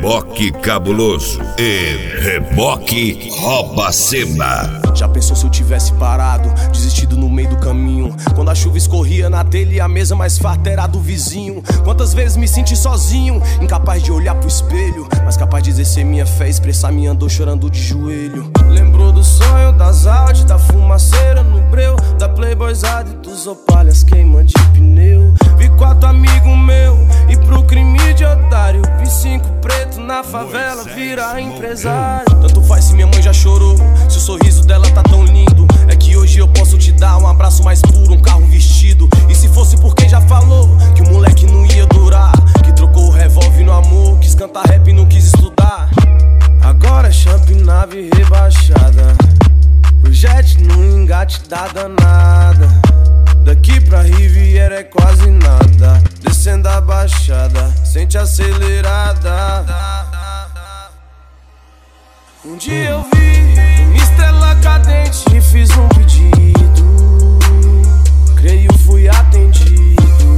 Reboque Cabuloso e Reboque Robacema. Já pensou se eu tivesse parado, desistido no meio do caminho? Quando a chuva escorria na telha e a mesa mais farta era do vizinho. Quantas vezes me senti sozinho, incapaz de olhar pro espelho, mas capaz de exercer minha fé, expressar minha dor chorando de joelho. Lembrou do sonho, das Audi, da fumaceira no breu, da playboyzada e dos opalhas queimando de pneu. Vi 4 amigos meus e pro crime de otário, vi 5 preto na favela virar empresário. Tanto faz se minha mãe já chorou, se o sorriso dela tá tão lindo. É que hoje eu posso te dar um abraço mais puro, um carro vestido. E se fosse por quem já falou que o moleque não ia durar, que trocou o revólver no amor, quis cantar rap e não quis estudar. Agora é champ, nave rebaixada, o jet no engate da danada. Daqui pra Riviera é quase nada, descendo a baixada, sente acelerada. Um dia eu vi uma estrela cadente e fiz um pedido, creio fui atendido.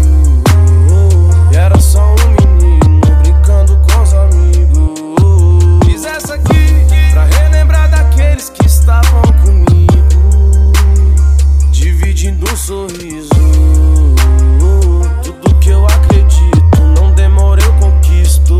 E era só um menino brincando com os amigos. Fiz essa aqui pra relembrar daqueles que estavam comigo, dividindo um sorriso. Tudo que eu acredito, não demora eu conquisto.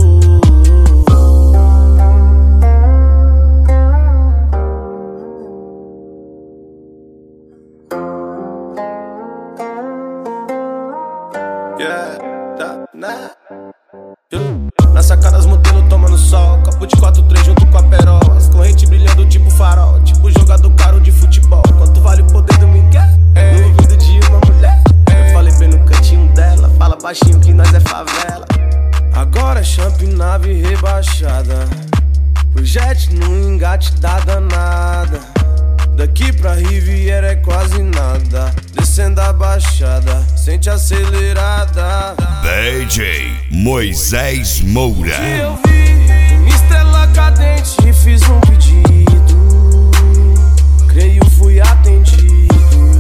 Na sacada as modelos tomando sol, copo de 4-3 junto com a perol, as correntes brilhando tipo farol, tipo jogador caro de futebol. Quanto vale o poder do Miguel? No ouvido de uma mulher. Eu falei bem no cantinho dela, fala baixinho que nós é favela. Agora é champ, nave rebaixada, o jet no engate da danada. Daqui pra Riviera é quase nada, descendo a baixada, sente acelerada. DJ Moisés Moura. E eu vi uma estrela cadente e fiz um pedido, creio fui atendido.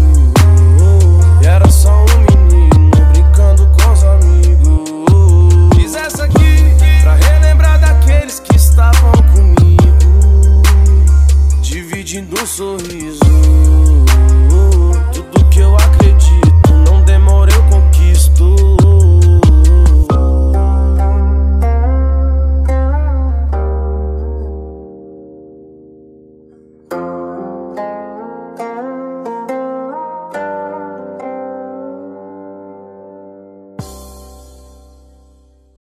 E era só um menino brincando com os amigos. Fiz essa aqui pra relembrar daqueles que estavam comigo, dividindo um sorriso.